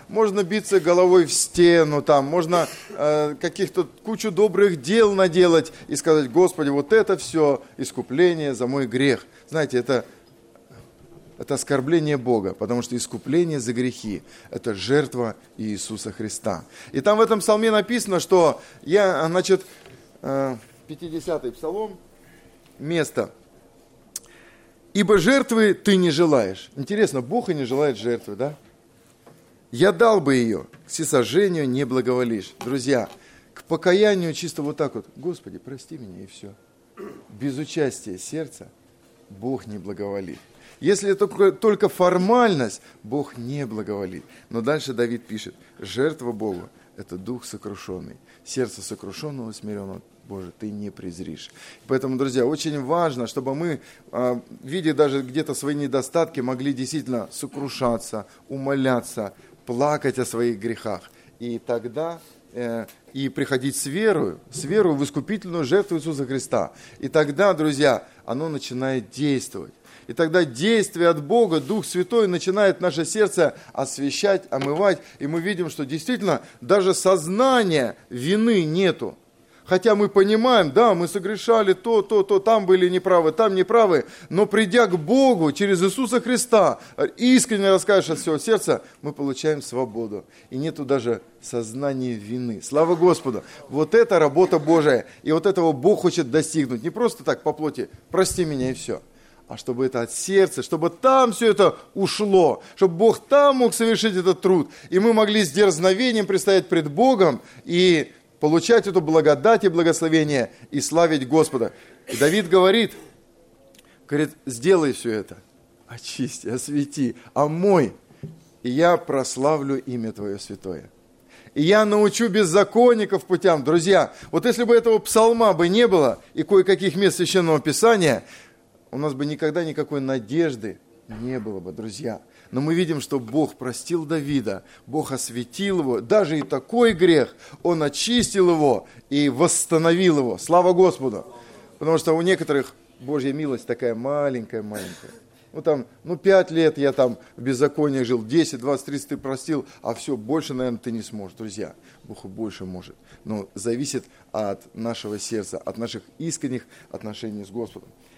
можно биться головой в стену, там, можно каких-то кучу добрых дел наделать и сказать: Господи, вот это все искупление за мой грех. Знаете, это оскорбление Бога, потому что искупление за грехи – это жертва Иисуса Христа. И там в этом псалме написано, что 50-й псалом, место. «Ибо жертвы ты не желаешь». Интересно, Бог и не желает жертвы, да? «Я дал бы ее, к всесожжению не благоволишь». Друзья, к покаянию чисто вот так вот: Господи, прости меня, и все. Без участия сердца Бог не благоволит. Если это только формальность, Бог не благоволит. Но дальше Давид пишет: жертва Богу – это дух сокрушенный. Сердце сокрушенного, смиренного, Боже, ты не презришь. Поэтому, друзья, очень важно, чтобы мы, видя даже где-то свои недостатки, могли действительно сокрушаться, умоляться, плакать о своих грехах. И тогда и приходить с верою в искупительную жертву Иисуса Христа. И тогда, друзья, оно начинает действовать. И тогда действие от Бога, Дух Святой начинает наше сердце освящать, омывать. И мы видим, что действительно даже сознания вины нету. Хотя мы понимаем, да, мы согрешали то, там были неправы, там неправы. Но придя к Богу через Иисуса Христа, искренне раскаявшись от всего сердца, мы получаем свободу. И нету даже сознания вины. Слава Господу! Вот это работа Божия. И вот этого Бог хочет достигнуть. Не просто так по плоти: прости меня и все. А чтобы это от сердца, чтобы там все это ушло, чтобы Бог там мог совершить этот труд, и мы могли с дерзновением предстоять пред Богом и получать эту благодать и благословение, и славить Господа. И Давид говорит: сделай все это, очисти, освети, омой, и я прославлю имя Твое святое. И я научу беззаконников путям. Друзья, вот если бы этого псалма бы не было, и кое-каких мест Священного Писания, у нас бы никогда никакой надежды не было бы, друзья. Но мы видим, что Бог простил Давида, Бог осветил его, даже и такой грех, Он очистил его и восстановил его. Слава Господу! Потому что у некоторых Божья милость такая маленькая-маленькая. 5 лет я там в беззаконии жил, 10, 20, 30 ты простил, а все, больше, наверное, ты не сможешь. Друзья, Бог и больше может. Но зависит от нашего сердца, от наших искренних отношений с Господом.